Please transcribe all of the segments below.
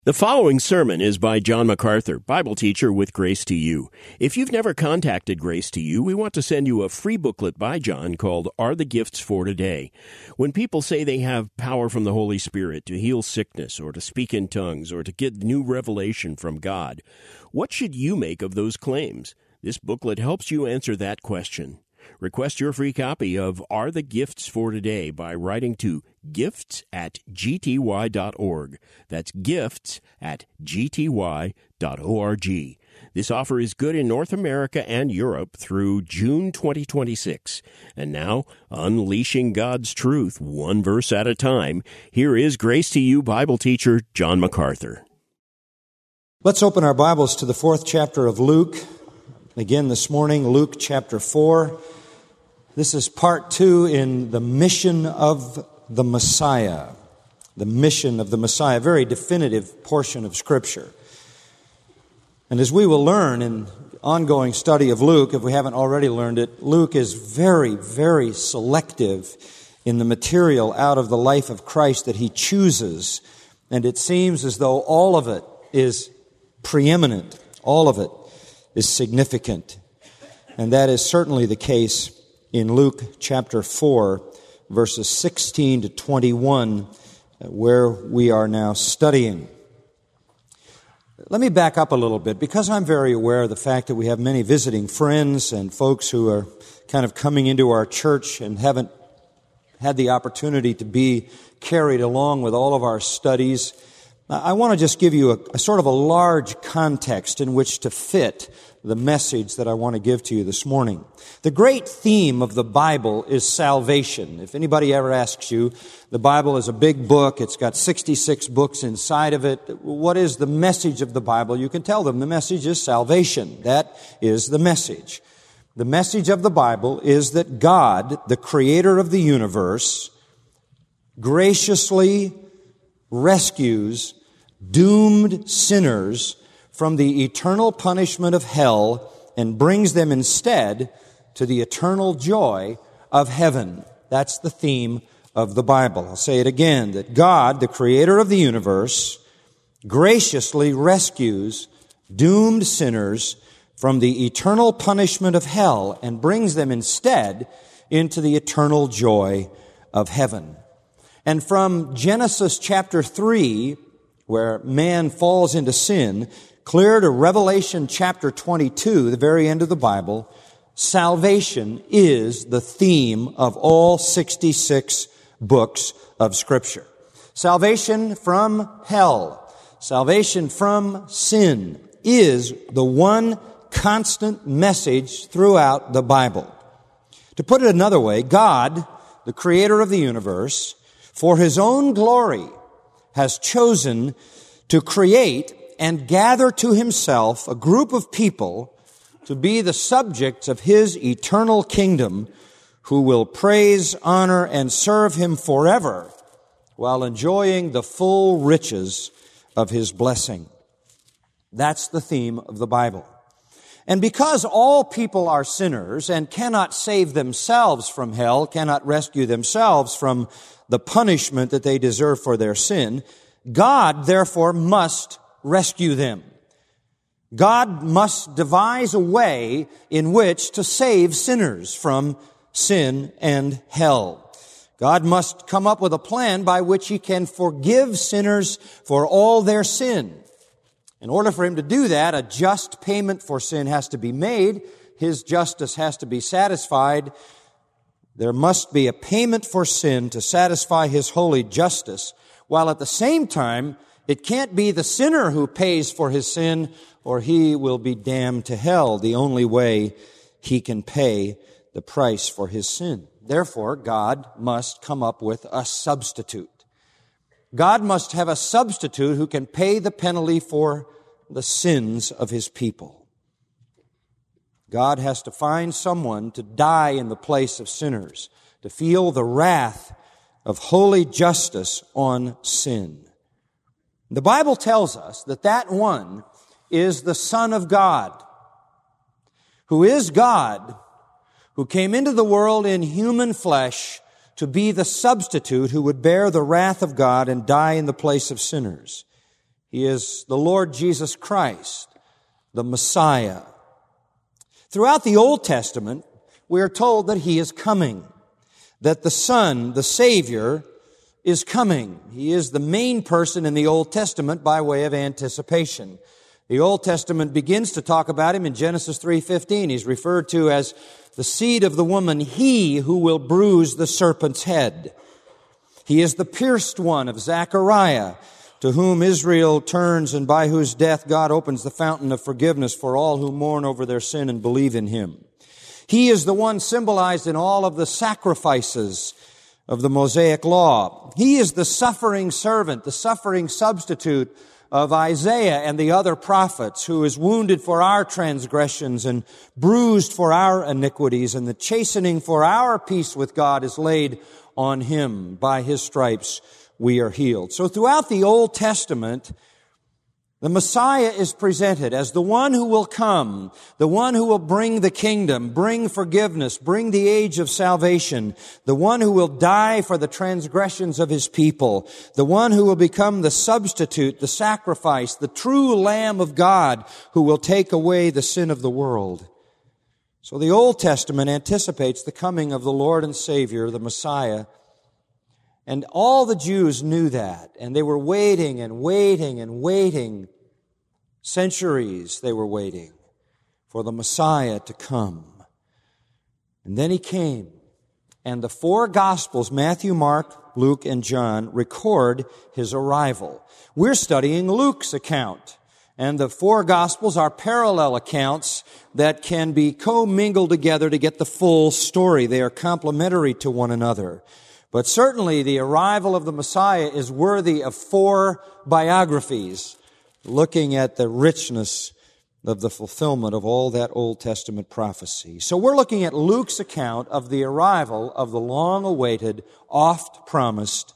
The following sermon is by John MacArthur, Bible teacher with Grace to You. If you've never contacted Grace to You, we want to send you a free booklet by John called Are the Gifts for Today? When people say they have power from the Holy Spirit to heal sickness or to speak in tongues or to get new revelation from God, what should you make of those claims? This booklet helps you answer that question. Request your free copy of Are the Gifts for Today by writing to gifts@gty.org. That's gifts@gty.org. This offer is good in North America and Europe through June 2026. And now, unleashing God's truth one verse at a time, here is Grace to You Bible teacher John MacArthur. Let's open our Bibles to the 4th chapter of Luke. Again this morning, Luke chapter 4. This is part 2 in the mission of the Messiah. The mission of the Messiah, a very definitive portion of Scripture. And as we will learn in ongoing study of Luke, if we haven't already learned it, Luke is very, very selective in the material out of the life of Christ that he chooses. And it seems as though all of it is preeminent. All of it is significant. And that is certainly the case in Luke chapter 4, verses 16 to 21, where we are now studying. Let me back up a little bit, because I'm very aware of the fact that we have many visiting friends and folks who are kind of coming into our church and haven't had the opportunity to be carried along with all of our studies. I want to just give you a sort of a large context in which to fit the message that I want to give to you this morning. The great theme of the Bible is salvation. If anybody ever asks you, the Bible is a big book, it's got 66 books inside of it. What is the message of the Bible? You can tell them the message is salvation. That is the message. The message of the Bible is that God, the creator of the universe, graciously rescues doomed sinners from the eternal punishment of hell and brings them instead to the eternal joy of heaven. That's the theme of the Bible. I'll say it again, that God, the creator of the universe, graciously rescues doomed sinners from the eternal punishment of hell and brings them instead into the eternal joy of heaven. And from Genesis chapter 3, where man falls into sin, clear to Revelation chapter 22, the very end of the Bible, salvation is the theme of all 66 books of Scripture. Salvation from hell, salvation from sin is the one constant message throughout the Bible. To put it another way, God, the creator of the universe, for his own glory, has chosen to create and gather to himself a group of people to be the subjects of his eternal kingdom, who will praise, honor, and serve him forever while enjoying the full riches of his blessing. That's the theme of the Bible. And because all people are sinners and cannot save themselves from hell, cannot rescue themselves from the punishment that they deserve for their sin, God, therefore, must rescue them. God must devise a way in which to save sinners from sin and hell. God must come up with a plan by which he can forgive sinners for all their sin. In order for him to do that, a just payment for sin has to be made. His justice has to be satisfied. There must be a payment for sin to satisfy his holy justice, while at the same time, it can't be the sinner who pays for his sin, or he will be damned to hell, the only way he can pay the price for his sin. Therefore, God must come up with a substitute. God must have a substitute who can pay the penalty for the sins of his people. God has to find someone to die in the place of sinners, to feel the wrath of holy justice on sin. The Bible tells us that that one is the Son of God, who is God, who came into the world in human flesh to be the substitute who would bear the wrath of God and die in the place of sinners. He is the Lord Jesus Christ, the Messiah. Throughout the Old Testament, we are told that He is coming, that the Son, the Savior, is coming. He is the main person in the Old Testament by way of anticipation. The Old Testament begins to talk about Him in Genesis 3:15. He's referred to as the seed of the woman, He who will bruise the serpent's head. He is the pierced one of Zechariah, to whom Israel turns and by whose death God opens the fountain of forgiveness for all who mourn over their sin and believe in Him. He is the one symbolized in all of the sacrifices of the Mosaic Law. He is the suffering servant, the suffering substitute of Isaiah and the other prophets, who is wounded for our transgressions and bruised for our iniquities, and the chastening for our peace with God is laid on Him. By His stripes we are healed. So throughout the Old Testament, the Messiah is presented as the one who will come, the one who will bring the kingdom, bring forgiveness, bring the age of salvation, the one who will die for the transgressions of His people, the one who will become the substitute, the sacrifice, the true Lamb of God who will take away the sin of the world. So the Old Testament anticipates the coming of the Lord and Savior, the Messiah. And all the Jews knew that, and they were waiting and waiting and waiting. Centuries they were waiting for the Messiah to come. And then He came. And the four Gospels, Matthew, Mark, Luke, and John, record His arrival. We're studying Luke's account. And the four Gospels are parallel accounts that can be commingled together to get the full story. They are complementary to one another. But certainly the arrival of the Messiah is worthy of four biographies, looking at the richness of the fulfillment of all that Old Testament prophecy. So we're looking at Luke's account of the arrival of the long-awaited, oft-promised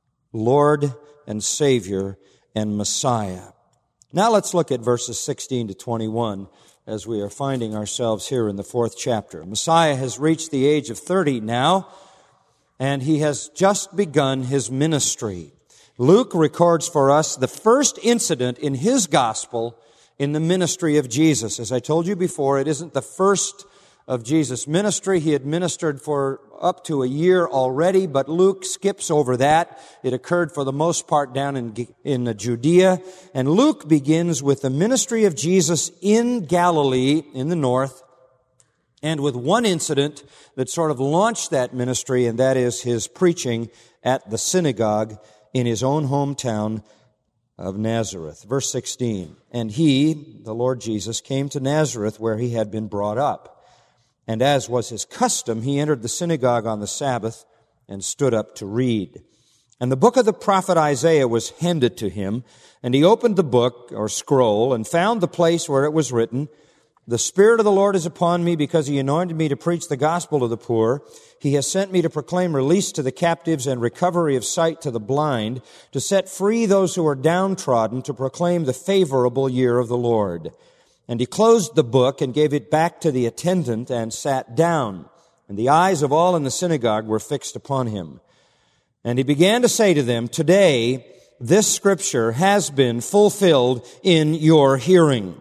Lord and Savior and Messiah. Now let's look at verses 16 to 21 as we are finding ourselves here in the 4th chapter. Messiah has reached the age of 30 now, and He has just begun His ministry. Luke records for us the first incident in his gospel in the ministry of Jesus. As I told you before, it isn't the first of Jesus' ministry. He had ministered for up to a year already, but Luke skips over that. It occurred for the most part down in Judea. And Luke begins with the ministry of Jesus in Galilee in the north, and with one incident that sort of launched that ministry, and that is His preaching at the synagogue in His own hometown of Nazareth. Verse 16, and He, the Lord Jesus, came to Nazareth where He had been brought up. And as was His custom, He entered the synagogue on the Sabbath and stood up to read. And the book of the prophet Isaiah was handed to Him, and He opened the book or scroll and found the place where it was written, "The Spirit of the Lord is upon me because He anointed me to preach the gospel to the poor. He has sent me to proclaim release to the captives and recovery of sight to the blind, to set free those who are downtrodden, to proclaim the favorable year of the Lord." And He closed the book and gave it back to the attendant and sat down. And the eyes of all in the synagogue were fixed upon Him. And He began to say to them, "Today this scripture has been fulfilled in your hearing."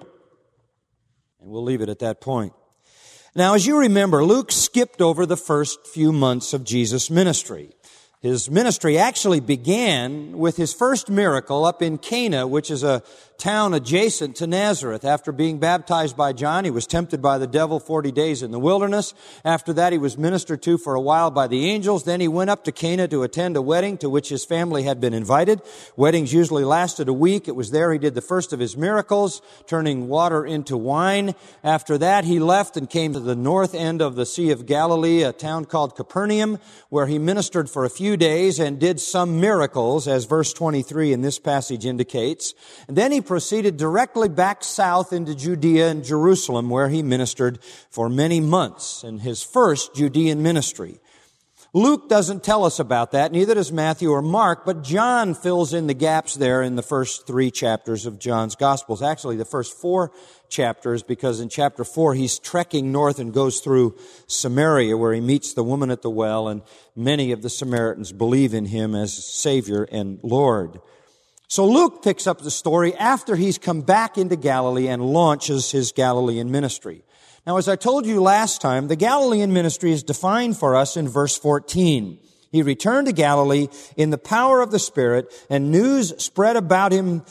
And we'll leave it at that point. Now, as you remember, Luke skipped over the first few months of Jesus' ministry. His ministry actually began with His first miracle up in Cana, which is a town adjacent to Nazareth. After being baptized by John, He was tempted by the devil 40 days in the wilderness. After that, He was ministered to for a while by the angels. Then He went up to Cana to attend a wedding to which His family had been invited. Weddings usually lasted a week. It was there He did the first of His miracles, turning water into wine. After that, He left and came to the north end of the Sea of Galilee, a town called Capernaum, where He ministered for a few days and did some miracles, as verse 23 in this passage indicates. And then He proceeded directly back south into Judea and Jerusalem, where He ministered for many months in His first Judean ministry. Luke doesn't tell us about that, neither does Matthew or Mark, but John fills in the gaps there in the first 3 chapters of John's Gospels. Actually, the first 4 chapters, because in chapter 4 he's trekking north and goes through Samaria, where he meets the woman at the well, and many of the Samaritans believe in Him as Savior and Lord. So Luke picks up the story after he's come back into Galilee and launches his Galilean ministry. Now, as I told you last time, the Galilean ministry is defined for us in verse 14. He returned to Galilee in the power of the Spirit, and news spread about him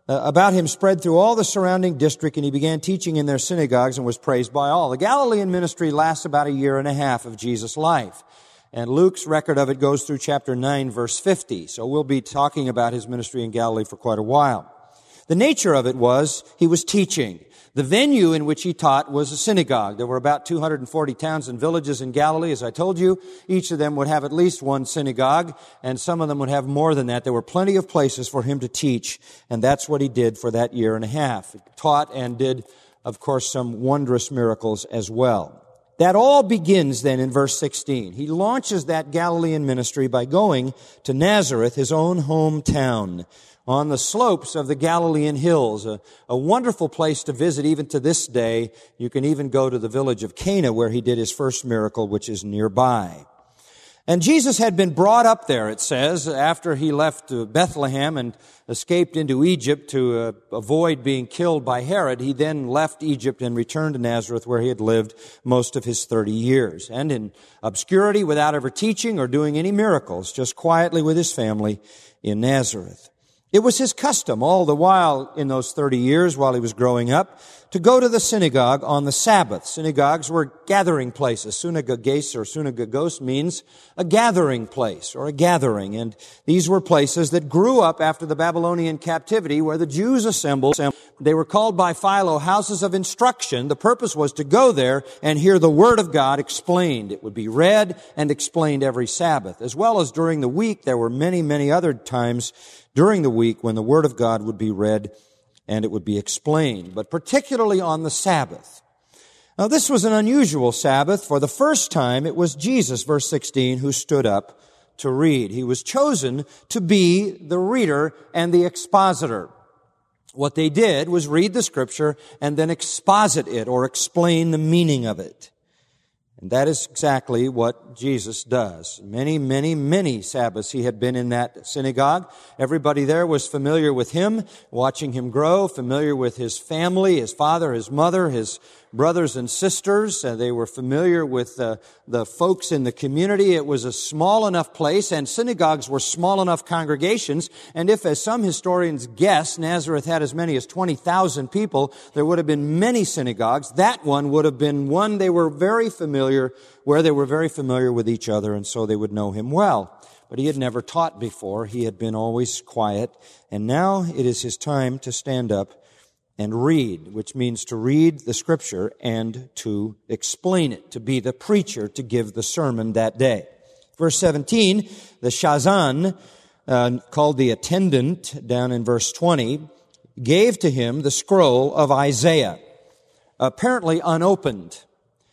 spread through all the surrounding district, and he began teaching in their synagogues and was praised by all. The Galilean ministry lasts about a year and a half of Jesus' life. And Luke's record of it goes through chapter 9, verse 50. So we'll be talking about his ministry in Galilee for quite a while. The nature of it was he was teaching. The venue in which he taught was a synagogue. There were about 240 towns and villages in Galilee, as I told you. Each of them would have at least one synagogue, and some of them would have more than that. There were plenty of places for him to teach, and that's what he did for that year and a half. He taught and did, of course, some wondrous miracles as well. That all begins then in verse 16. He launches that Galilean ministry by going to Nazareth, his own hometown, on the slopes of the Galilean hills, a wonderful place to visit even to this day. You can even go to the village of Cana where he did his first miracle, which is nearby. And Jesus had been brought up there, it says, after he left Bethlehem and escaped into Egypt to avoid being killed by Herod. He then left Egypt and returned to Nazareth, where he had lived most of his 30 years. And in obscurity, without ever teaching or doing any miracles, just quietly with his family in Nazareth. It was his custom all the while in those 30 years while he was growing up to go to the synagogue on the Sabbath. Synagogues were gathering places. Synagoges or synagogos means a gathering place or a gathering. And these were places that grew up after the Babylonian captivity where the Jews assembled. They were called by Philo houses of instruction. The purpose was to go there and hear the Word of God explained. It would be read and explained every Sabbath. As well as during the week, there were many, many other times during the week when the Word of God would be read and it would be explained, but particularly on the Sabbath. Now, this was an unusual Sabbath. For the first time, it was Jesus, verse 16, who stood up to read. He was chosen to be the reader and the expositor. What they did was read the Scripture and then exposit it or explain the meaning of it. And that is exactly what Jesus does. Many, many, many Sabbaths he had been in that synagogue. Everybody there was familiar with him, watching him grow, familiar with his family, his father, his mother, his brothers and sisters. They were familiar with the folks in the community. It was a small enough place, and synagogues were small enough congregations. And if, as some historians guess, Nazareth had as many as 20,000 people, there would have been many synagogues. That one would have been one they were very familiar, where they were very familiar with each other, and so they would know him well. But he had never taught before. He had been always quiet, and now it is his time to stand up and read, which means to read the Scripture and to explain it, to be the preacher, to give the sermon that day. Verse 17, the Shazan, called the attendant, down in verse 20, gave to him the scroll of Isaiah, apparently unopened.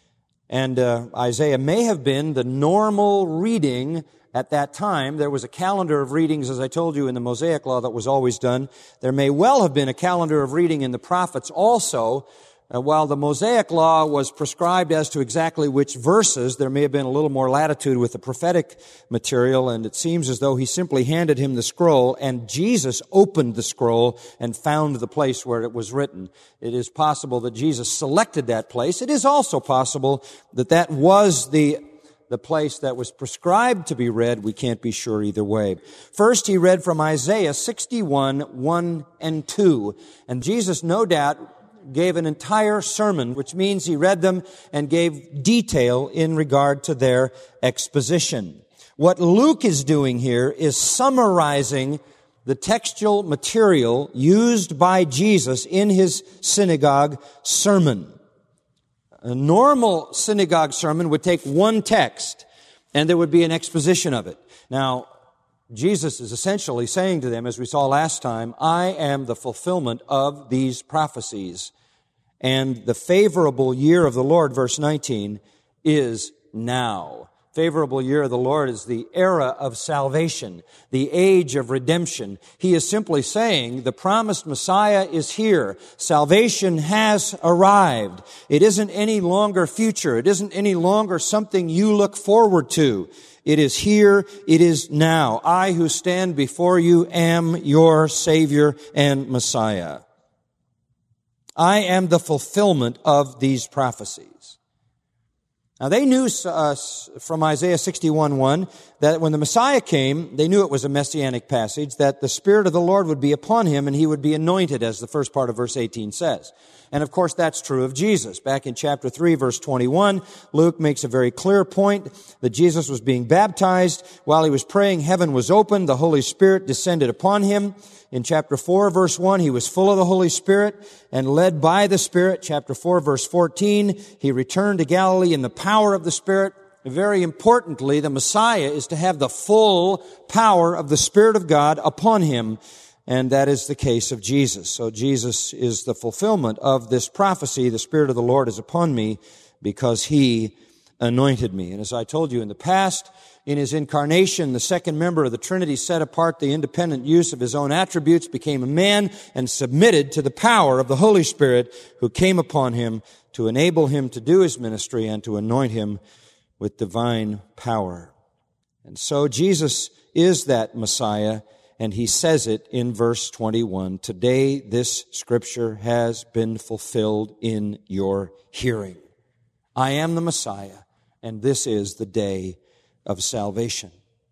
And Isaiah may have been the normal reading at that time. There was a calendar of readings, as I told you, in the Mosaic Law that was always done. There may well have been a calendar of reading in the prophets also. While the Mosaic Law was prescribed as to exactly which verses, there may have been a little more latitude with the prophetic material, and it seems as though he simply handed him the scroll, and Jesus opened the scroll and found the place where it was written. It is possible that Jesus selected that place. It is also possible that that was the place that was prescribed to be read. We can't be sure either way. First, he read from Isaiah 61, 1 and 2. And Jesus, no doubt, gave an entire sermon, which means he read them and gave detail in regard to their exposition. What Luke is doing here is summarizing the textual material used by Jesus in his synagogue sermon. A normal synagogue sermon would take one text, and there would be an exposition of it. Now, Jesus is essentially saying to them, as we saw last time, I am the fulfillment of these prophecies. And the favorable year of the Lord, verse 19, is now. favorable year of the Lord is the era of salvation, the age of redemption. He is simply saying the promised Messiah is here. Salvation has arrived. It isn't any longer future. It isn't any longer something you look forward to. It is here. It is now. I who stand before you am your Savior and Messiah. I am the fulfillment of these prophecies. Now they knew from Isaiah 61:1 that when the Messiah came, they knew it was a messianic passage, that the Spirit of the Lord would be upon him and he would be anointed, as the first part of verse 18 says. And of course that's true of Jesus. Back in chapter 3, verse 21, Luke makes a very clear point that Jesus was being baptized. While he was praying, heaven was opened, the Holy Spirit descended upon him. In chapter 4, verse 1, he was full of the Holy Spirit and led by the Spirit. Chapter 4, verse 14, he returned to Galilee in the power of the Spirit. Very importantly, the Messiah is to have the full power of the Spirit of God upon him, and that is the case of Jesus. So Jesus is the fulfillment of this prophecy. The Spirit of the Lord is upon me because he anointed me. And as I told you in the past, in his incarnation, the second member of the Trinity set apart the independent use of his own attributes, became a man, and submitted to the power of the Holy Spirit who came upon him to enable him to do his ministry and to anoint him with divine power. And so Jesus is that Messiah, and he says it in verse 21. Today this scripture has been fulfilled in your hearing. I am the Messiah, and this is the day of salvation.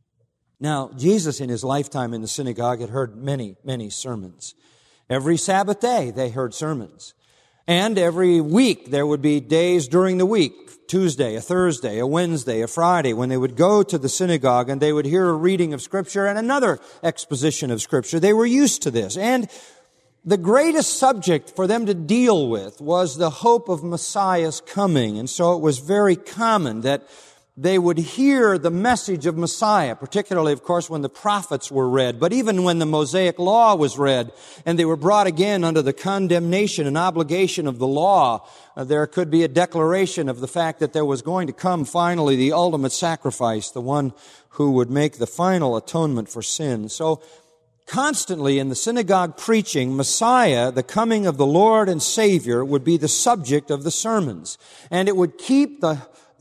Now, Jesus in his lifetime in the synagogue had heard many, many sermons. Every Sabbath day they heard sermons. And every week there would be days during the week, Tuesday, a Thursday, a Wednesday, a Friday, when they would go to the synagogue and they would hear a reading of Scripture and another exposition of Scripture. They were used to this. And the greatest subject for them to deal with was the hope of Messiah's coming. And so it was very common that they would hear the message of Messiah, particularly, of course, when the prophets were read, but even when the Mosaic Law was read, and they were brought again under the condemnation and obligation of the law, there could be a declaration of the fact that there was going to come finally the ultimate sacrifice, the one who would make the final atonement for sin. So, constantly in the synagogue preaching, Messiah, the coming of the Lord and Savior, would be the subject of the sermons. And it would keep the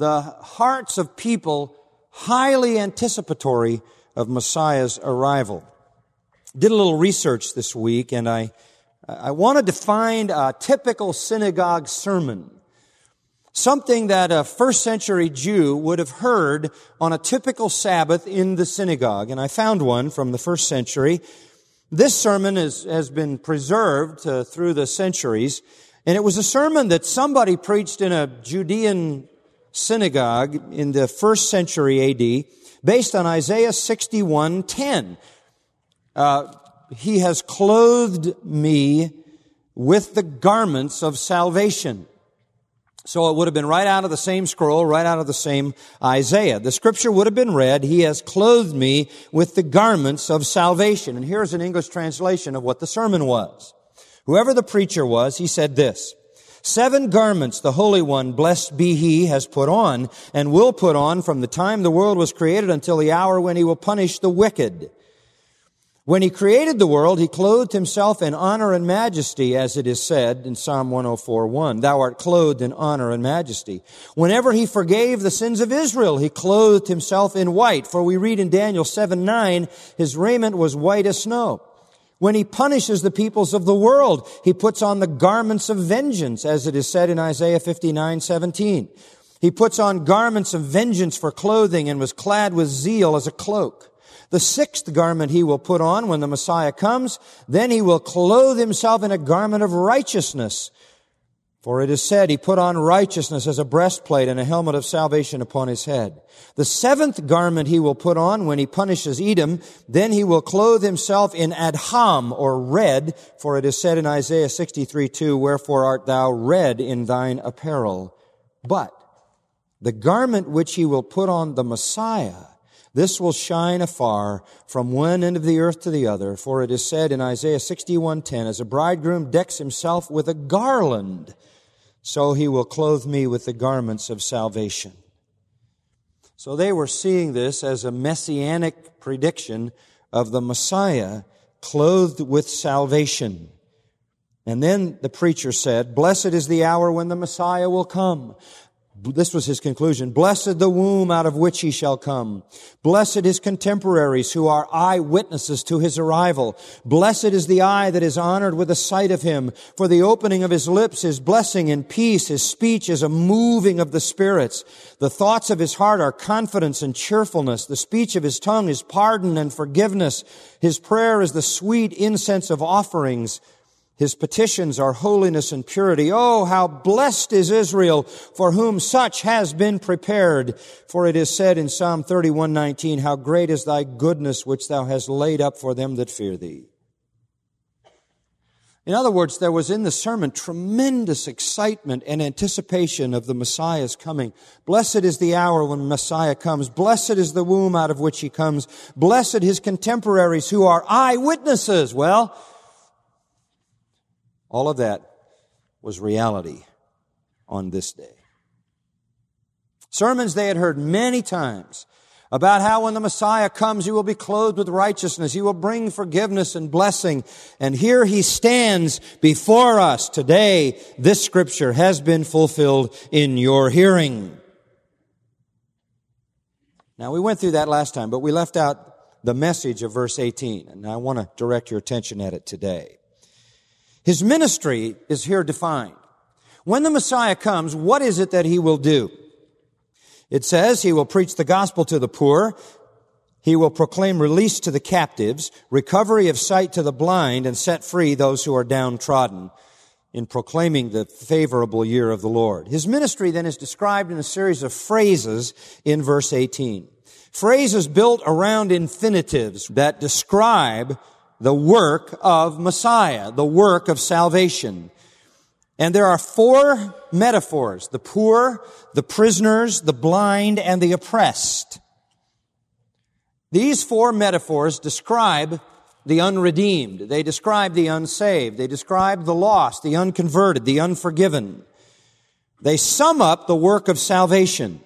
hearts of people highly anticipatory of Messiah's arrival. Did a little research this week, and I wanted to find a typical synagogue sermon. Something that a first century Jew would have heard on a typical Sabbath in the synagogue. And I found one from the first century. This sermon has been preserved through the centuries. And it was a sermon that somebody preached in a Judean synagogue in the first century A.D. based on Isaiah 61:10. He has clothed me with the garments of salvation. So it would have been right out of the same scroll, right out of the same Isaiah. The scripture would have been read, He has clothed me with the garments of salvation. And here's an English translation of what the sermon was. Whoever the preacher was, he said this: 7 garments the Holy One, blessed be He, has put on and will put on from the time the world was created until the hour when He will punish the wicked. When He created the world, He clothed Himself in honor and majesty, as it is said in Psalm 104:1. Thou art clothed in honor and majesty. Whenever He forgave the sins of Israel, He clothed Himself in white. For we read in Daniel 7:9, His raiment was white as snow. When He punishes the peoples of the world, He puts on the garments of vengeance, as it is said in Isaiah 59:17. He puts on garments of vengeance for clothing and was clad with zeal as a cloak. The 6th garment He will put on when the Messiah comes. Then He will clothe Himself in a garment of righteousness. For it is said, He put on righteousness as a breastplate and a helmet of salvation upon His head. The 7th garment He will put on when He punishes Edom. Then He will clothe Himself in adham, or red. For it is said in Isaiah 63:2, Wherefore art thou red in thine apparel? But the garment which He will put on the Messiah, this will shine afar from one end of the earth to the other. For it is said in Isaiah 61:10, As a bridegroom decks himself with a garland, so He will clothe me with the garments of salvation. So they were seeing this as a messianic prediction of the Messiah clothed with salvation. And then the preacher said, "Blessed is the hour when the Messiah will come." This was his conclusion. "Blessed the womb out of which he shall come. Blessed his contemporaries who are eyewitnesses to his arrival. Blessed is the eye that is honored with the sight of him. For the opening of his lips is blessing and peace. His speech is a moving of the spirits. The thoughts of his heart are confidence and cheerfulness. The speech of his tongue is pardon and forgiveness. His prayer is the sweet incense of offerings. His petitions are holiness and purity. Oh, how blessed is Israel, for whom such has been prepared. For it is said in Psalm 31:19, how great is thy goodness which thou hast laid up for them that fear thee. In other words, there was in the sermon tremendous excitement and anticipation of the Messiah's coming. Blessed is the hour when Messiah comes. Blessed is the womb out of which he comes. Blessed his contemporaries who are eyewitnesses. Well, all of that was reality on this day. Sermons they had heard many times about how when the Messiah comes, he will be clothed with righteousness. He will bring forgiveness and blessing. And here he stands before us today. This scripture has been fulfilled in your hearing. Now, we went through that last time, but we left out the message of verse 18, and I want to direct your attention at it today. His ministry is here defined. When the Messiah comes, what is it that he will do? It says he will preach the gospel to the poor. He will proclaim release to the captives, recovery of sight to the blind, and set free those who are downtrodden in proclaiming the favorable year of the Lord. His ministry then is described in a series of phrases in verse 18. Phrases built around infinitives that describe the work of Messiah, the work of salvation. And there are four metaphors: the poor, the prisoners, the blind, and the oppressed. These four metaphors describe the unredeemed. They describe the unsaved. They describe the lost, the unconverted, the unforgiven. They sum up the work of salvation.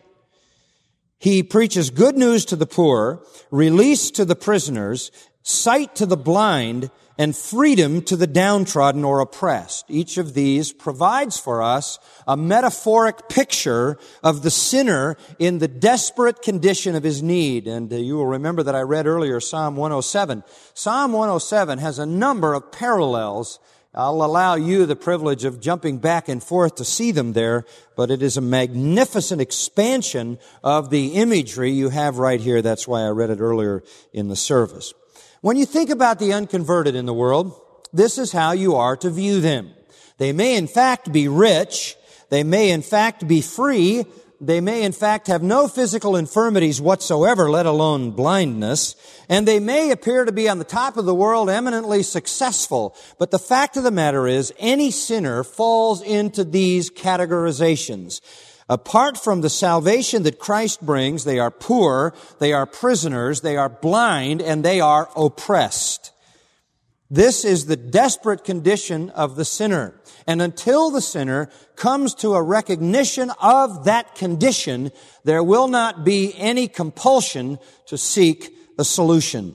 He preaches good news to the poor, release to the prisoners, sight to the blind, and freedom to the downtrodden or oppressed. Each of these provides for us a metaphoric picture of the sinner in the desperate condition of his need. And you will remember that I read earlier Psalm 107. Psalm 107 has a number of parallels. I'll allow you the privilege of jumping back and forth to see them there, but it is a magnificent expansion of the imagery you have right here. That's why I read it earlier in the service. When you think about the unconverted in the world, this is how you are to view them. They may in fact be rich. They may in fact be free. They may in fact have no physical infirmities whatsoever, let alone blindness. And they may appear to be on the top of the world, eminently successful. But the fact of the matter is, any sinner falls into these categorizations. Apart from the salvation that Christ brings, they are poor, they are prisoners, they are blind, and they are oppressed. This is the desperate condition of the sinner. And until the sinner comes to a recognition of that condition, there will not be any compulsion to seek a solution.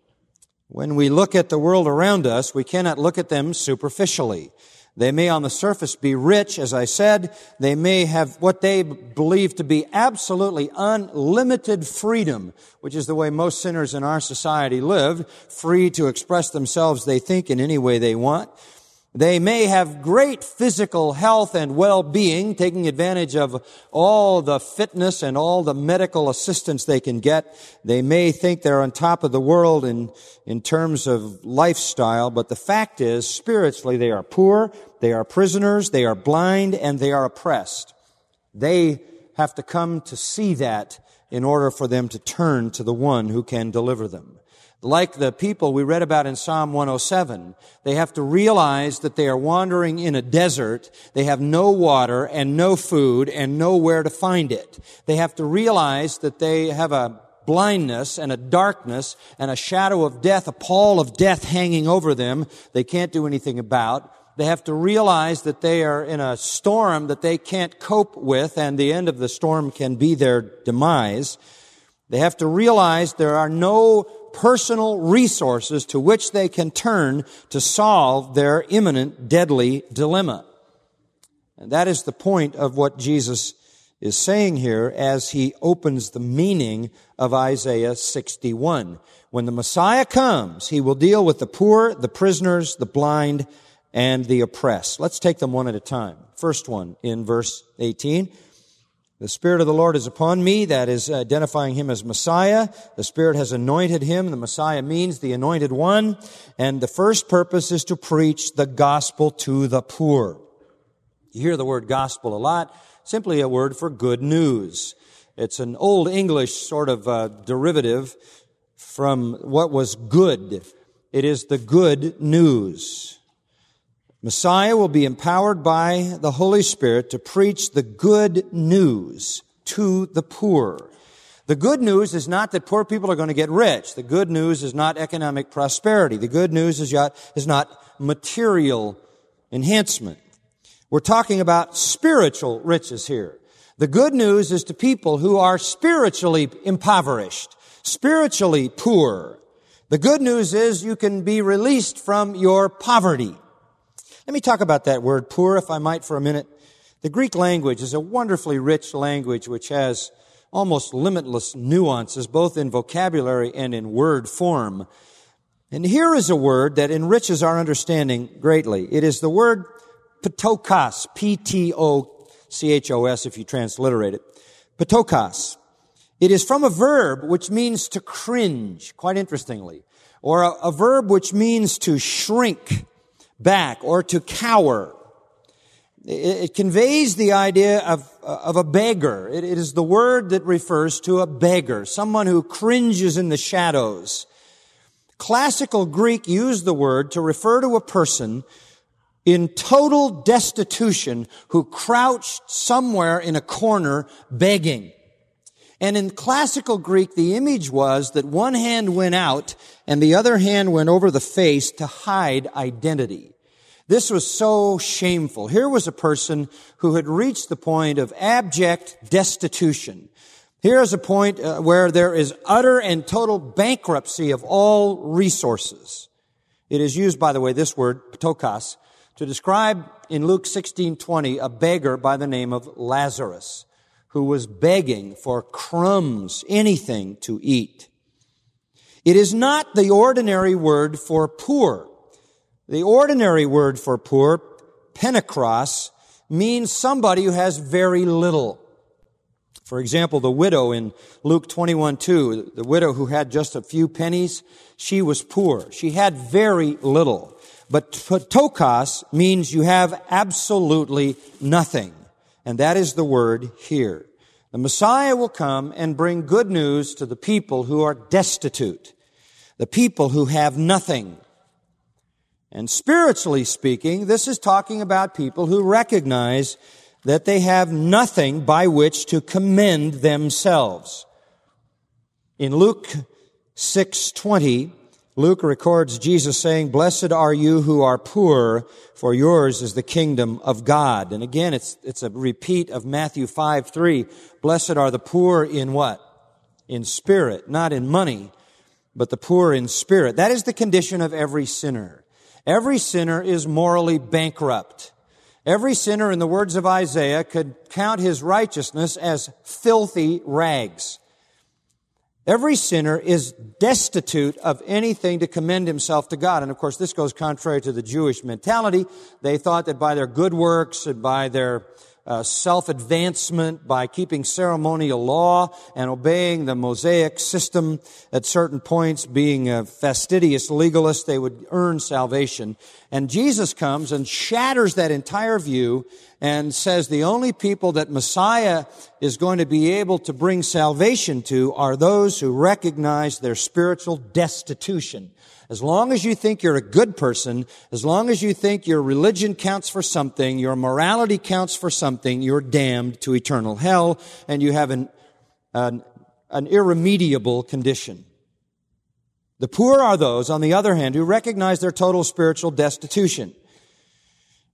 When we look at the world around us, we cannot look at them superficially. They may on the surface be rich, as I said. They may have what they believe to be absolutely unlimited freedom, which is the way most sinners in our society live, free to express themselves, they think, in any way they want. They may have great physical health and well-being, taking advantage of all the fitness and all the medical assistance they can get. They may think they're on top of the world in terms of lifestyle, but the fact is, spiritually, they are poor, they are prisoners, they are blind, and they are oppressed. They have to come to see that in order for them to turn to the one who can deliver them. Like the people we read about in Psalm 107, they have to realize that they are wandering in a desert. They have no water and no food and nowhere to find it. They have to realize that they have a blindness and a darkness and a shadow of death, a pall of death hanging over them they can't do anything about. They have to realize that they are in a storm that they can't cope with, and the end of the storm can be their demise. They have to realize there are no personal resources to which they can turn to solve their imminent deadly dilemma. And that is the point of what Jesus is saying here as he opens the meaning of Isaiah 61. When the Messiah comes, he will deal with the poor, the prisoners, the blind, and the oppressed. Let's take them one at a time. First one in verse 18. The Spirit of the Lord is upon me. That is identifying him as Messiah. The Spirit has anointed him. The Messiah means the anointed one. And the first purpose is to preach the gospel to the poor. You hear the word gospel a lot. Simply a word for good news. It's an Old English sort of derivative from what was good. It is the good news. Messiah will be empowered by the Holy Spirit to preach the good news to the poor. The good news is not that poor people are going to get rich. The good news is not economic prosperity. The good news is not material enhancement. We're talking about spiritual riches here. The good news is to people who are spiritually impoverished, spiritually poor. The good news is you can be released from your poverty. Let me talk about that word poor, if I might, for a minute. The Greek language is a wonderfully rich language which has almost limitless nuances, both in vocabulary and in word form. And here is a word that enriches our understanding greatly. It is the word Ptochos, P-T-O-C-H-O-S, if you transliterate it. Ptochos. It is from a verb which means to cringe, quite interestingly, or a verb which means to shrink back or to cower. It conveys the idea of a beggar. It is the word that refers to a beggar, someone who cringes in the shadows. Classical Greek used the word to refer to a person in total destitution who crouched somewhere in a corner begging. And in classical Greek, the image was that one hand went out and the other hand went over the face to hide identity. This was so shameful. Here was a person who had reached the point of abject destitution. Here is a point where there is utter and total bankruptcy of all resources. It is used, by the way, this word, ptochos, to describe in Luke 16:20 a beggar by the name of Lazarus, who was begging for crumbs, anything to eat. It is not the ordinary word for poor. The ordinary word for poor, penekros, means somebody who has very little. For example, the widow in Luke 21:2, the widow who had just a few pennies, she was poor. She had very little. But ptochos means you have absolutely nothing. And that is the word here. The Messiah will come and bring good news to the people who are destitute, the people who have nothing. And spiritually speaking, this is talking about people who recognize that they have nothing by which to commend themselves. In Luke 6:20, Luke records Jesus saying, "Blessed are you who are poor, for yours is the kingdom of God." And again, it's a repeat of Matthew 5:3. Blessed are the poor in what? In spirit, not in money, but the poor in spirit. That is the condition of every sinner. Every sinner is morally bankrupt. Every sinner, in the words of Isaiah, could count his righteousness as filthy rags. Every sinner is destitute of anything to commend himself to God. And of course, this goes contrary to the Jewish mentality. They thought that by their good works and by their self-advancement, by keeping ceremonial law and obeying the Mosaic system at certain points, being a fastidious legalist, they would earn salvation. And Jesus comes and shatters that entire view and says the only people that Messiah is going to be able to bring salvation to are those who recognize their spiritual destitution. As long as you think you're a good person, as long as you think your religion counts for something, your morality counts for something, you're damned to eternal hell, and you have an irremediable condition. The poor are those, on the other hand, who recognize their total spiritual destitution.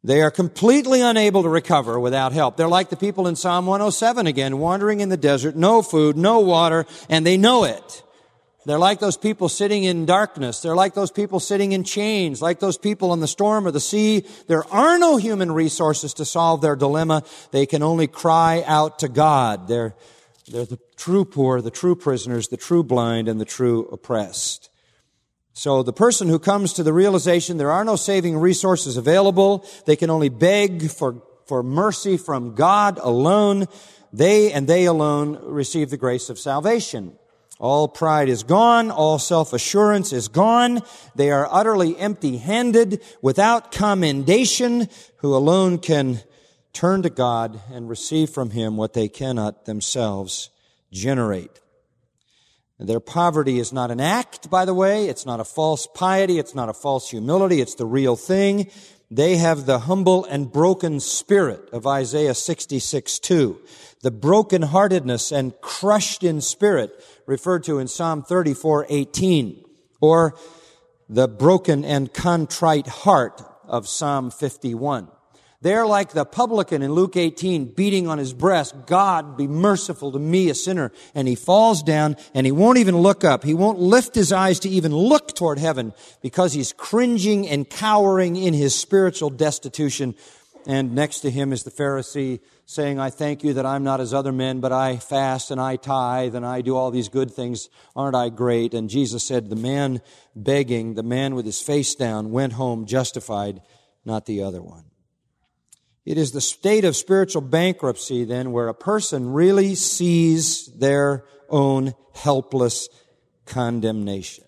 They are completely unable to recover without help. They're like the people in Psalm 107 again, wandering in the desert, no food, no water, and they know it. They're like those people sitting in darkness. They're like those people sitting in chains, like those people on the storm or the sea. There are no human resources to solve their dilemma. They can only cry out to God. They're the true poor, the true prisoners, the true blind, and the true oppressed. So the person who comes to the realization there are no saving resources available, they can only beg for mercy from God alone, they and they alone receive the grace of salvation. All pride is gone, all self-assurance is gone, they are utterly empty-handed, without commendation, who alone can turn to God and receive from Him what they cannot themselves generate. Their poverty is not an act, by the way. It's not a false piety. It's not a false humility. It's the real thing. They have the humble and broken spirit of Isaiah 66:2. The brokenheartedness and crushed in spirit referred to in Psalm 34:18. Or the broken and contrite heart of Psalm 51. They're like the publican in Luke 18 beating on his breast, God, be merciful to me, a sinner. And he falls down and he won't even look up. He won't lift his eyes to even look toward heaven because he's cringing and cowering in his spiritual destitution. And next to him is the Pharisee saying, I thank you that I'm not as other men, but I fast and I tithe and I do all these good things. Aren't I great? And Jesus said, the man begging, the man with his face down, went home justified, not the other one. It is the state of spiritual bankruptcy, then, where a person really sees their own helpless condemnation.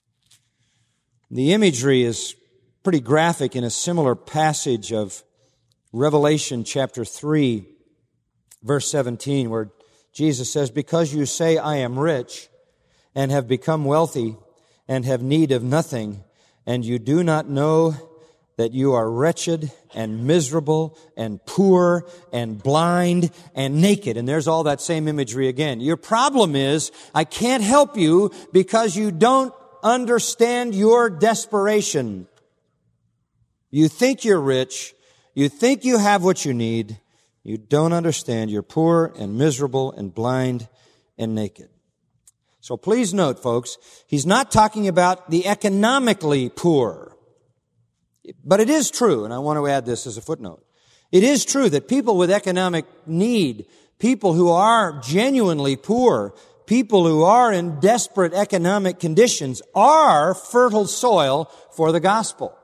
The imagery is pretty graphic in a similar passage of Revelation chapter 3, verse 17, where Jesus says, because you say, I am rich, and have become wealthy, and have need of nothing, and you do not know that you are wretched and miserable and poor and blind and naked. And there's all that same imagery again. Your problem is, I can't help you because you don't understand your desperation. You think you're rich. You think you have what you need. You don't understand. You're poor and miserable and blind and naked. So please note, folks, he's not talking about the economically poor. But it is true, and I want to add this as a footnote. It is true that people with economic need, people who are genuinely poor, people who are in desperate economic conditions are fertile soil for the gospel.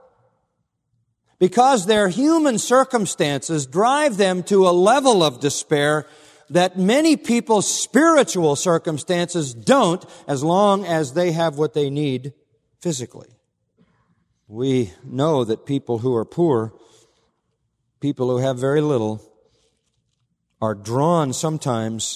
Because their human circumstances drive them to a level of despair that many people's spiritual circumstances don't, as long as they have what they need physically. We know that people who are poor, people who have very little, are drawn sometimes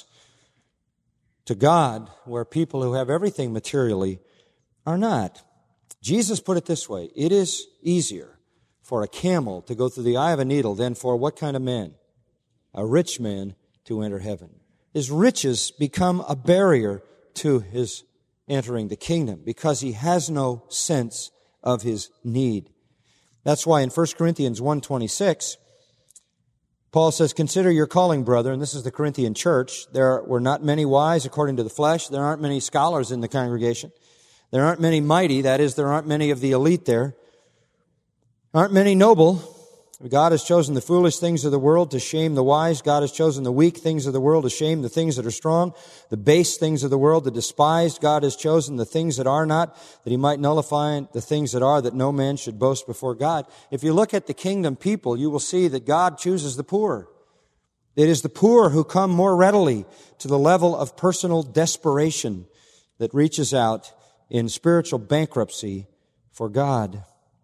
to God, where people who have everything materially are not. Jesus put it this way, it is easier for a camel to go through the eye of a needle than for what kind of man? A rich man to enter heaven. His riches become a barrier to his entering the kingdom because he has no sense of his need. That's why in 1 Corinthians 1:26, Paul says, consider your calling, brother, and this is the Corinthian church. There were not many wise according to the flesh. There aren't many scholars in the congregation. There aren't many mighty, that is, there aren't many of the elite there. Aren't many noble. God has chosen the foolish things of the world to shame the wise. God has chosen the weak things of the world to shame the things that are strong. The base things of the world, the despised. God has chosen the things that are not, that he might nullify the things that are, that no man should boast before God. If you look at the kingdom people, you will see that God chooses the poor. It is the poor who come more readily to the level of personal desperation that reaches out in spiritual bankruptcy for God.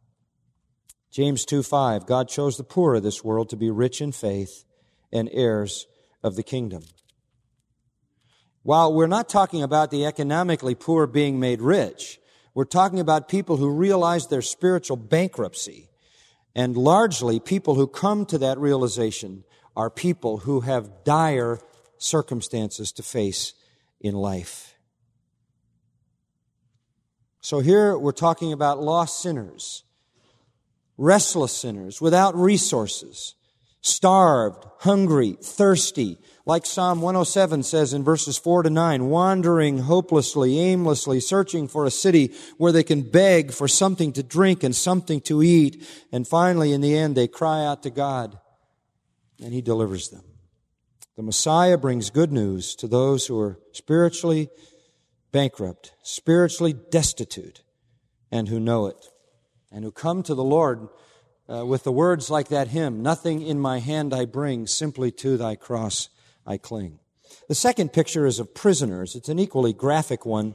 James 2:5, God chose the poor of this world to be rich in faith and heirs of the kingdom. While we're not talking about the economically poor being made rich, we're talking about people who realize their spiritual bankruptcy. And largely, people who come to that realization are people who have dire circumstances to face in life. So here we're talking about lost sinners. restless sinners, without resources, starved, hungry, thirsty, like Psalm 107 says in verses 4 to 9, wandering hopelessly, aimlessly, searching for a city where they can beg for something to drink and something to eat. And finally, in the end, they cry out to God, and He delivers them. The Messiah brings good news to those who are spiritually bankrupt, spiritually destitute, and who know it, and who come to the Lord with the words like that hymn, nothing in my hand I bring, simply to thy cross I cling. The second picture is of prisoners. It's an equally graphic one.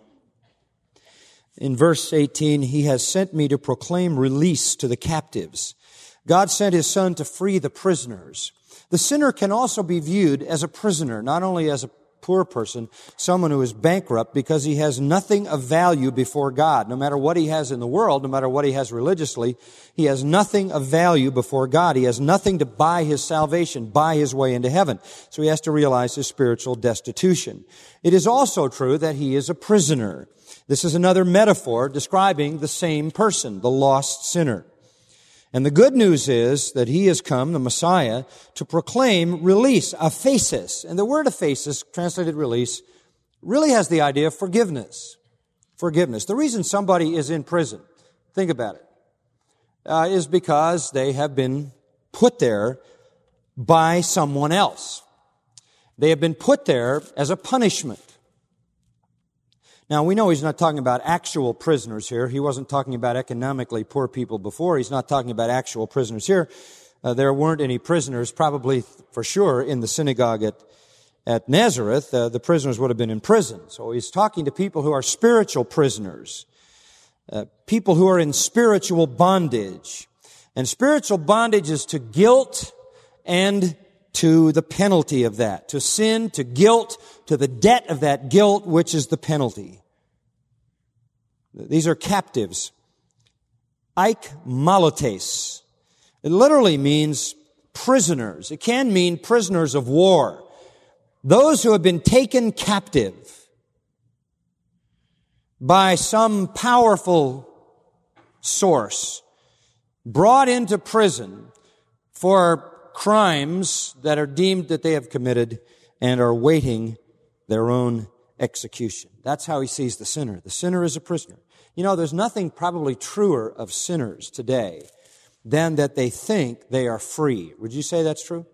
In verse 18, He has sent me to proclaim release to the captives. God sent His Son to free the prisoners. The sinner can also be viewed as a prisoner, not only as a poor person, someone who is bankrupt because he has nothing of value before God. No matter what he has in the world, no matter what he has religiously, he has nothing of value before God. He has nothing to buy his salvation, buy his way into heaven. So he has to realize his spiritual destitution. It is also true that he is a prisoner. This is another metaphor describing the same person, the lost sinner. And the good news is that He has come, the Messiah, to proclaim release, aphesis. And the word aphesis, translated release, really has the idea of forgiveness. Forgiveness. The reason somebody is in prison, think about it, is because they have been put there by someone else. They have been put there as a punishment. Now, we know He's not talking about actual prisoners here. He wasn't talking about economically poor people before. He's not talking about actual prisoners here. There weren't any prisoners, probably for sure, in the synagogue at Nazareth. The prisoners would have been in prison. So He's talking to people who are spiritual prisoners, people who are in spiritual bondage. And spiritual bondage is to guilt and to the penalty of that, to sin, to guilt, to the debt of that guilt, which is the penalty. These are captives. Aikmalotes. It literally means prisoners. It can mean prisoners of war. Those who have been taken captive by some powerful source, brought into prison for crimes that are deemed that they have committed and are waiting their own execution. That's how He sees the sinner. The sinner is a prisoner. You know, there's nothing probably truer of sinners today than that they think they are free. Would you say that's true?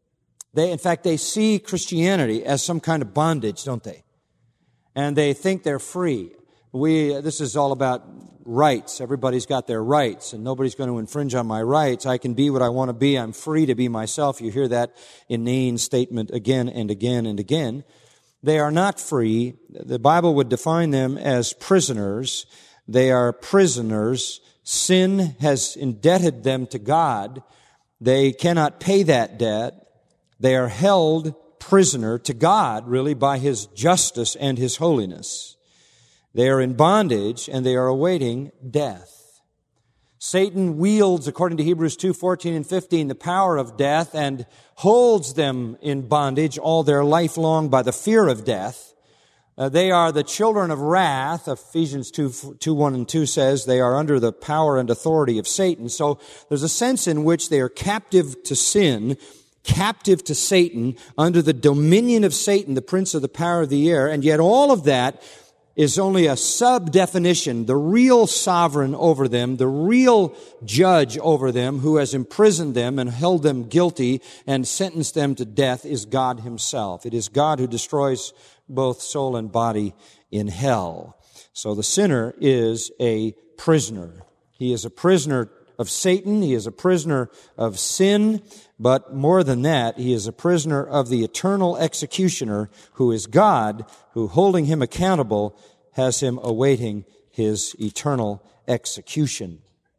In fact, they see Christianity as some kind of bondage, don't they? And they think they're free. This is all about rights. Everybody's got their rights, and nobody's going to infringe on my rights. I can be what I want to be. I'm free to be myself. You hear that inane statement again and again and again. They are not free. The Bible would define them as prisoners. They are prisoners. Sin has indebted them to God. They cannot pay that debt. They are held prisoner to God, really, by His justice and His holiness. They are in bondage, and they are awaiting death. Satan wields, according to Hebrews 2:14 and 15, the power of death and holds them in bondage all their life long by the fear of death. They are the children of wrath. Ephesians 2:1 and 2 says they are under the power and authority of Satan. So there's a sense in which they are captive to sin, captive to Satan, under the dominion of Satan, the prince of the power of the air, and yet all of that is only a sub-definition. The real sovereign over them, the real judge over them, who has imprisoned them and held them guilty and sentenced them to death, is God Himself. It is God who destroys both soul and body in hell. So the sinner is a prisoner. He is a prisoner of Satan. He is a prisoner of sin. But more than that, he is a prisoner of the eternal executioner, who is God, who, holding him accountable, has him awaiting his eternal execution.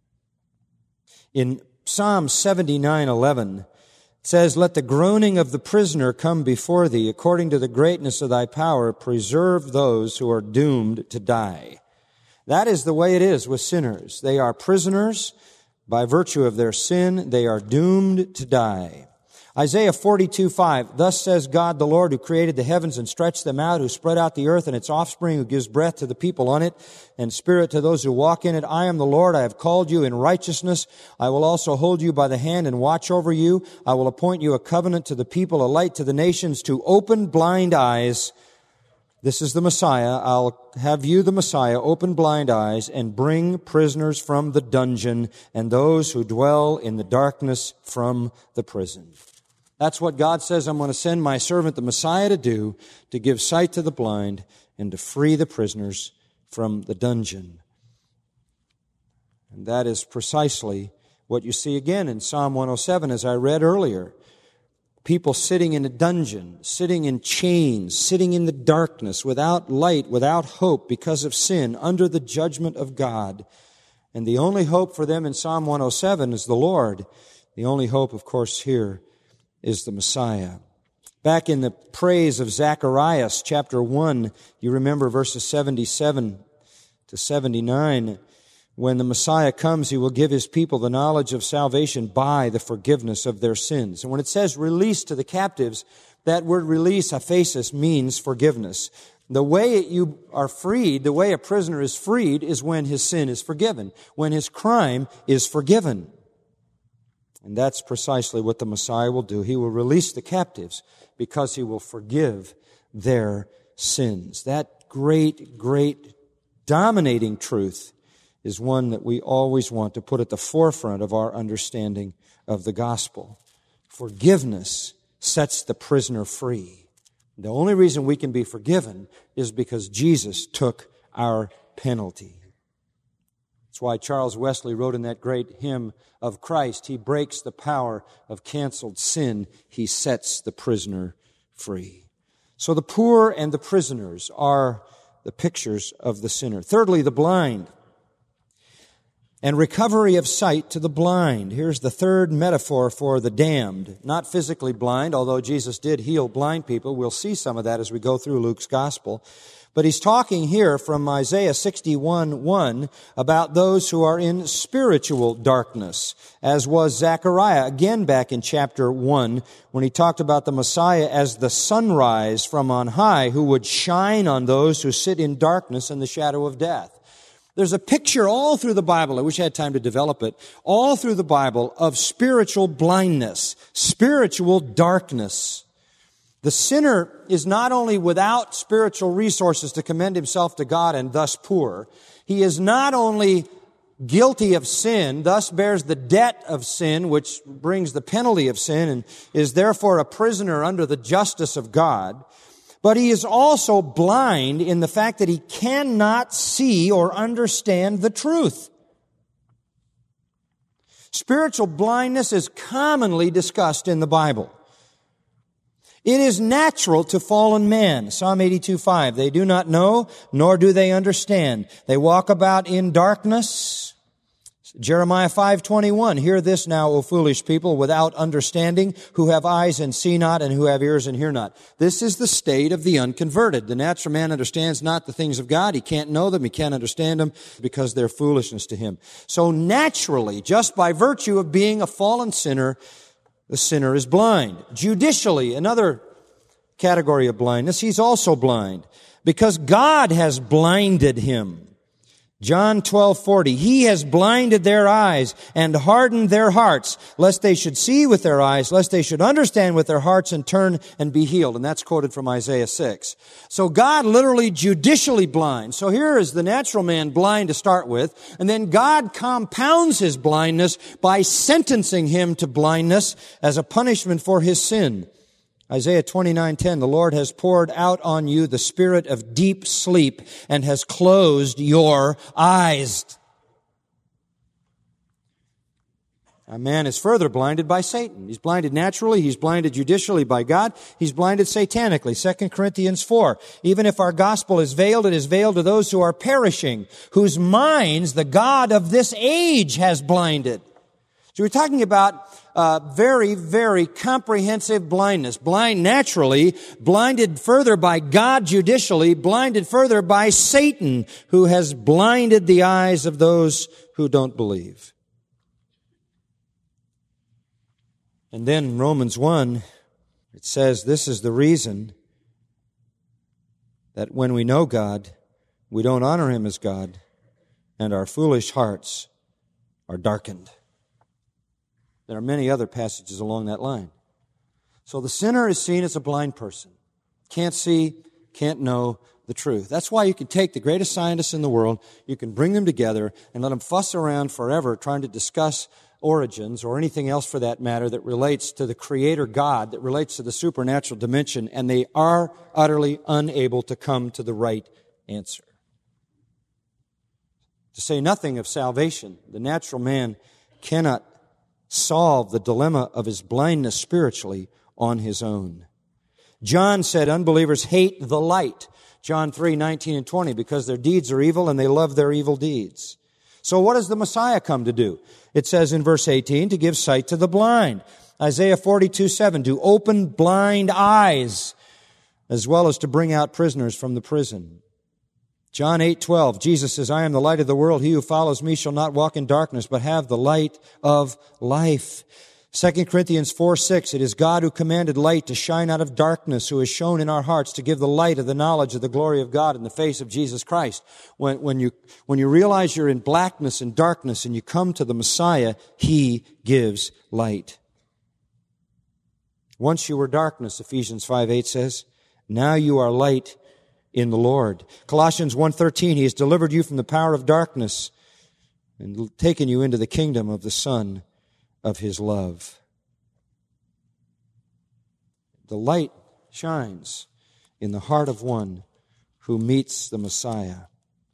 In Psalm 79:11, it says, "Let the groaning of the prisoner come before thee. According to the greatness of thy power, preserve those who are doomed to die." That is the way it is with sinners. They are prisoners. By virtue of their sin, they are doomed to die. Isaiah 42:5, thus says God the Lord, who created the heavens and stretched them out, who spread out the earth and its offspring, who gives breath to the people on it and spirit to those who walk in it. I am the Lord, I have called you in righteousness. I will also hold you by the hand and watch over you. I will appoint you a covenant to the people, a light to the nations, to open blind eyes. This is the Messiah. I'll have you, the Messiah, open blind eyes and bring prisoners from the dungeon and those who dwell in the darkness from the prison. That's what God says I'm going to send my servant, the Messiah, to do, to give sight to the blind and to free the prisoners from the dungeon. And that is precisely what you see again in Psalm 107, as I read earlier. People sitting in a dungeon, sitting in chains, sitting in the darkness, without light, without hope because of sin, under the judgment of God. And the only hope for them in Psalm 107 is the Lord. The only hope, of course, here is the Messiah. Back in the praise of Zacharias, chapter 1, you remember verses 77 to 79. When the Messiah comes, He will give His people the knowledge of salvation by the forgiveness of their sins. And when it says release to the captives, that word release, aphesis, means forgiveness. The way you are freed, the way a prisoner is freed, is when his sin is forgiven, when his crime is forgiven. And that's precisely what the Messiah will do. He will release the captives because He will forgive their sins. That great, great dominating truth is one that we always want to put at the forefront of our understanding of the gospel. Forgiveness sets the prisoner free. The only reason we can be forgiven is because Jesus took our penalty. That's why Charles Wesley wrote in that great hymn of Christ, He breaks the power of canceled sin. He sets the prisoner free. So the poor and the prisoners are the pictures of the sinner. Thirdly, the blind and recovery of sight to the blind. Here's the third metaphor for the damned. Not physically blind, although Jesus did heal blind people. We'll see some of that as we go through Luke's gospel. But He's talking here from Isaiah 61:1 about those who are in spiritual darkness, as was Zechariah, again back in chapter 1, when he talked about the Messiah as the sunrise from on high, who would shine on those who sit in darkness and the shadow of death. There's a picture all through the Bible, I wish I had time to develop it, all through the Bible of spiritual blindness, spiritual darkness. The sinner is not only without spiritual resources to commend himself to God and thus poor, he is not only guilty of sin, thus bears the debt of sin, which brings the penalty of sin, and is therefore a prisoner under the justice of God, but he is also blind in the fact that he cannot see or understand the truth. Spiritual blindness is commonly discussed in the Bible. It is natural to fallen man. Psalm 82:5. They do not know, nor do they understand. They walk about in darkness. Jeremiah 5:21. Hear this now, O foolish people, without understanding, who have eyes and see not, and who have ears and hear not. This is the state of the unconverted. The natural man understands not the things of God. He can't know them. He can't understand them because they're foolishness to him. So naturally, just by virtue of being a fallen sinner, the sinner is blind. Judicially, another category of blindness, he's also blind because God has blinded him. John 12:40, He has blinded their eyes and hardened their hearts, lest they should see with their eyes, lest they should understand with their hearts and turn and be healed. And that's quoted from Isaiah 6. So God literally judicially blinds. So here is the natural man blind to start with, and then God compounds his blindness by sentencing him to blindness as a punishment for his sin. Isaiah 29:10, the Lord has poured out on you the spirit of deep sleep and has closed your eyes. A man is further blinded by Satan. He's blinded naturally. He's blinded judicially by God. He's blinded satanically. 2 Corinthians 4. Even if our gospel is veiled, it is veiled to those who are perishing, whose minds the God of this age has blinded. So we're talking about very, very comprehensive blindness. Blind naturally, blinded further by God judicially, blinded further by Satan, who has blinded the eyes of those who don't believe. And then in Romans 1, it says, this is the reason that when we know God, we don't honor Him as God, and our foolish hearts are darkened. There are many other passages along that line. So the sinner is seen as a blind person. Can't see, can't know the truth. That's why you can take the greatest scientists in the world, you can bring them together and let them fuss around forever trying to discuss origins or anything else for that matter that relates to the Creator God, that relates to the supernatural dimension, and they are utterly unable to come to the right answer. To say nothing of salvation, the natural man cannot solve the dilemma of his blindness spiritually on his own. John said unbelievers hate the light, John 3:19 and 20, because their deeds are evil and they love their evil deeds. So what does the Messiah come to do? It says in verse 18, to give sight to the blind. Isaiah 42:7, to open blind eyes, as well as to bring out prisoners from the prison. John 8:12, Jesus says, I am the light of the world. He who follows me shall not walk in darkness, but have the light of life. 2 Corinthians 4:6, it is God who commanded light to shine out of darkness, who has shone in our hearts to give the light of the knowledge of the glory of God in the face of Jesus Christ. When you realize you're in blackness and darkness and you come to the Messiah, He gives light. Once you were darkness, Ephesians 5:8 says, now you are light in the Lord. Colossians 1:13, He has delivered you from the power of darkness and taken you into the kingdom of the Son of His love. The light shines in the heart of one who meets the Messiah.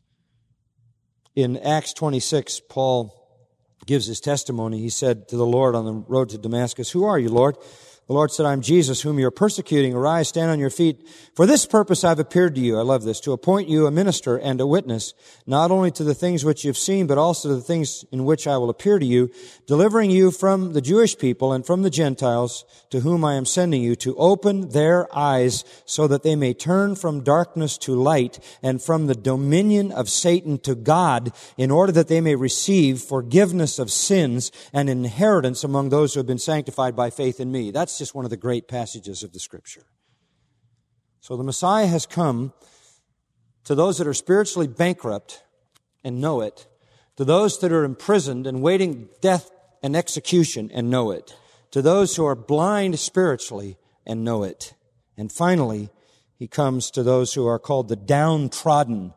In Acts 26, Paul gives his testimony. He said to the Lord on the road to Damascus, who are you, Lord? The Lord said, I am Jesus, whom you are persecuting. Arise, stand on your feet. For this purpose I've appeared to you. I love this. To appoint you a minister and a witness, not only to the things which you've seen, but also to the things in which I will appear to you, delivering you from the Jewish people and from the Gentiles to whom I am sending you, to open their eyes so that they may turn from darkness to light and from the dominion of Satan to God, in order that they may receive forgiveness of sins and inheritance among those who have been sanctified by faith in me. That's just one of the great passages of the Scripture. So the Messiah has come to those that are spiritually bankrupt and know it, to those that are imprisoned and waiting death and execution and know it, to those who are blind spiritually and know it. And finally, He comes to those who are called the downtrodden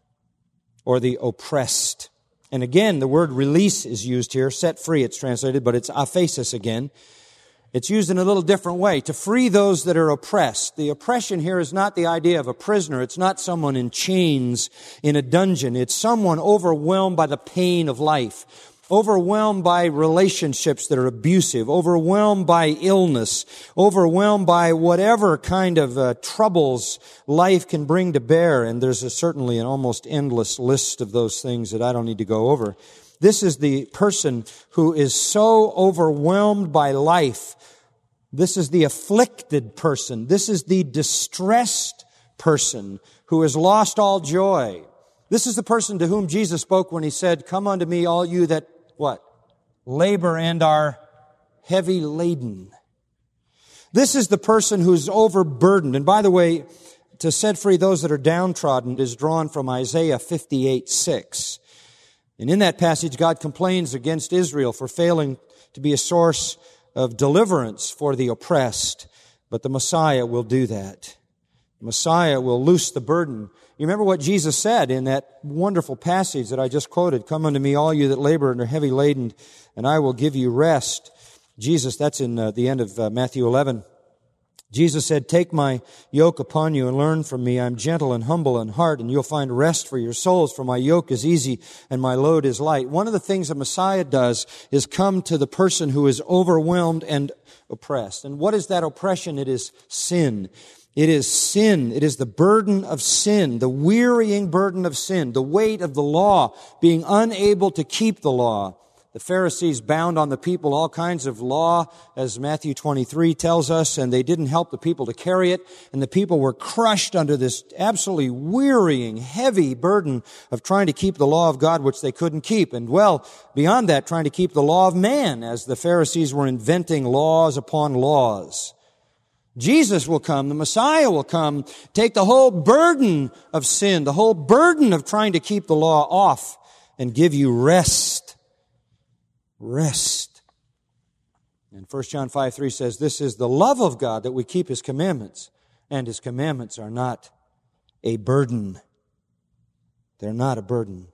or the oppressed. And again, the word release is used here. Set free, it's translated, but it's aphesis again. It's used in a little different way, to free those that are oppressed. The oppression here is not the idea of a prisoner. It's not someone in chains in a dungeon. It's someone overwhelmed by the pain of life, overwhelmed by relationships that are abusive, overwhelmed by illness, overwhelmed by whatever kind of troubles life can bring to bear. And there's certainly an almost endless list of those things that I don't need to go over. This is the person who is so overwhelmed by life. This is the afflicted person. This is the distressed person who has lost all joy. This is the person to whom Jesus spoke when He said, come unto me, all you that, what? Labor and are heavy laden. This is the person who's overburdened. And by the way, to set free those that are downtrodden is drawn from Isaiah 58:6. And in that passage, God complains against Israel for failing to be a source of deliverance for the oppressed. But the Messiah will do that. The Messiah will loose the burden. You remember what Jesus said in that wonderful passage that I just quoted, come unto me, all you that labor and are heavy laden, and I will give you rest. Jesus, that's in the end of Matthew 11. Jesus said, take my yoke upon you and learn from me. I'm gentle and humble in heart, and you'll find rest for your souls, for my yoke is easy and my load is light. One of the things the Messiah does is come to the person who is overwhelmed and oppressed. And what is that oppression? It is sin. It is sin. It is the burden of sin, the wearying burden of sin, the weight of the law, being unable to keep the law. The Pharisees bound on the people all kinds of law, as Matthew 23 tells us, and they didn't help the people to carry it, and the people were crushed under this absolutely wearying, heavy burden of trying to keep the law of God, which they couldn't keep. And well, beyond that, trying to keep the law of man, as the Pharisees were inventing laws upon laws. Jesus will come, the Messiah will come, take the whole burden of sin, the whole burden of trying to keep the law off, and give you rest. Rest. And 1 John 5:3 says, this is the love of God, that we keep His commandments, and His commandments are not a burden. They're not a burden.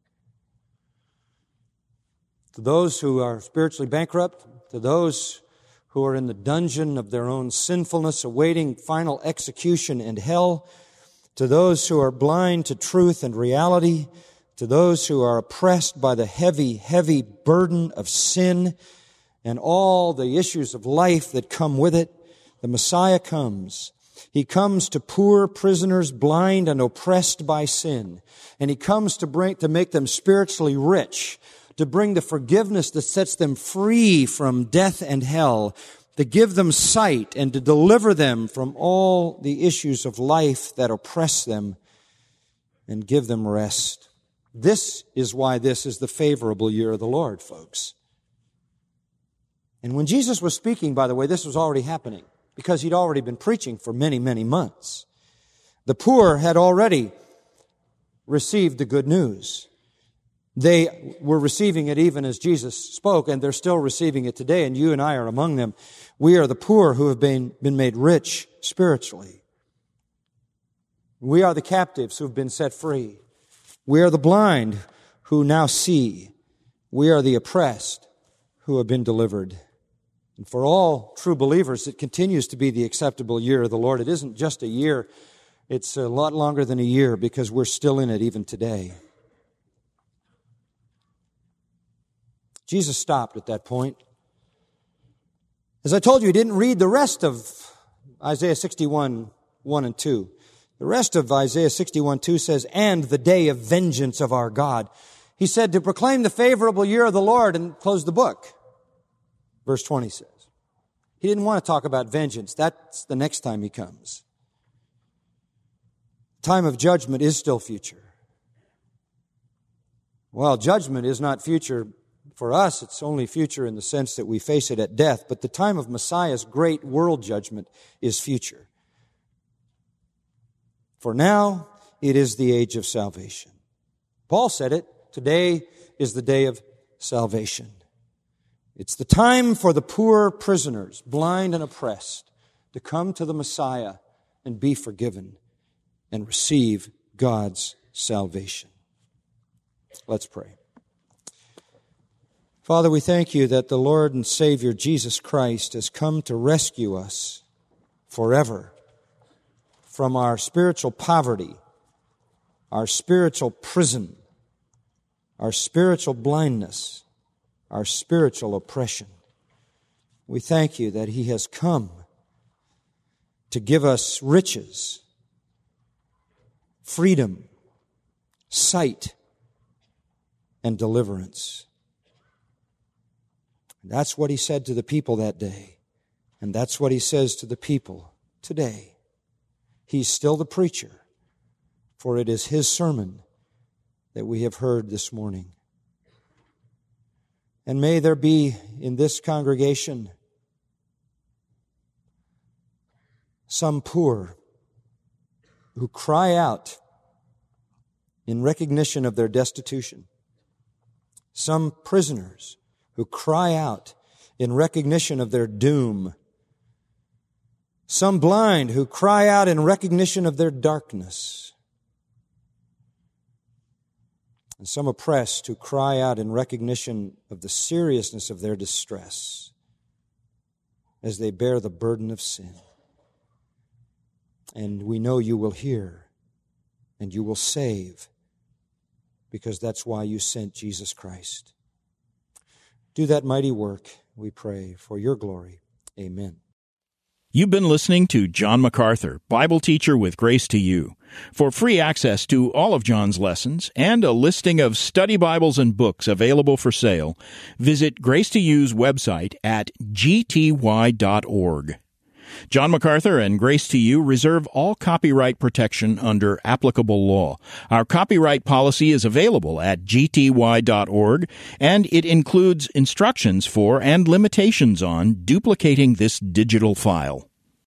To those who are spiritually bankrupt, to those who are in the dungeon of their own sinfulness, awaiting final execution and hell, to those who are blind to truth and reality, to those who are oppressed by the heavy, heavy burden of sin and all the issues of life that come with it, the Messiah comes. He comes to poor prisoners, blind and oppressed by sin. And He comes to make them spiritually rich, to bring the forgiveness that sets them free from death and hell, to give them sight and to deliver them from all the issues of life that oppress them and give them rest. This is why this is the favorable year of the Lord, folks. And when Jesus was speaking, by the way, this was already happening because He'd already been preaching for many, many months. The poor had already received the good news. They were receiving it even as Jesus spoke, and they're still receiving it today, and you and I are among them. We are the poor who have been made rich spiritually. We are the captives who have been set free. We are the blind who now see. We are the oppressed who have been delivered. And for all true believers, it continues to be the acceptable year of the Lord. It isn't just a year. It's a lot longer than a year because we're still in it even today. Jesus stopped at that point. As I told you, He didn't read the rest of Isaiah 61, 1 and 2. The rest of Isaiah 61:2 says, and the day of vengeance of our God. He said to proclaim the favorable year of the Lord and close the book. Verse 20 says. He didn't want to talk about vengeance. That's the next time He comes. Time of judgment is still future. Well, judgment is not future for us. It's only future in the sense that we face it at death. But the time of Messiah's great world judgment is future. For now, it is the age of salvation. Paul said it. Today is the day of salvation. It's the time for the poor prisoners, blind and oppressed, to come to the Messiah and be forgiven and receive God's salvation. Let's pray. Father, we thank You that the Lord and Savior Jesus Christ has come to rescue us forever from our spiritual poverty, our spiritual prison, our spiritual blindness, our spiritual oppression. We thank You that He has come to give us riches, freedom, sight, and deliverance. That's what He said to the people that day, and that's what He says to the people today. He's still the preacher, for it is His sermon that we have heard this morning. And may there be in this congregation some poor who cry out in recognition of their destitution, some prisoners who cry out in recognition of their doom, some blind who cry out in recognition of their darkness, and some oppressed who cry out in recognition of the seriousness of their distress as they bear the burden of sin. And we know You will hear and You will save, because that's why You sent Jesus Christ. Do that mighty work, we pray, for Your glory. Amen. You've been listening to John MacArthur, Bible teacher with Grace to You. For free access to all of John's lessons and a listing of study Bibles and books available for sale, visit Grace to You's website at gty.org. John MacArthur and Grace to You reserve all copyright protection under applicable law. Our copyright policy is available at gty.org, and it includes instructions for and limitations on duplicating this digital file.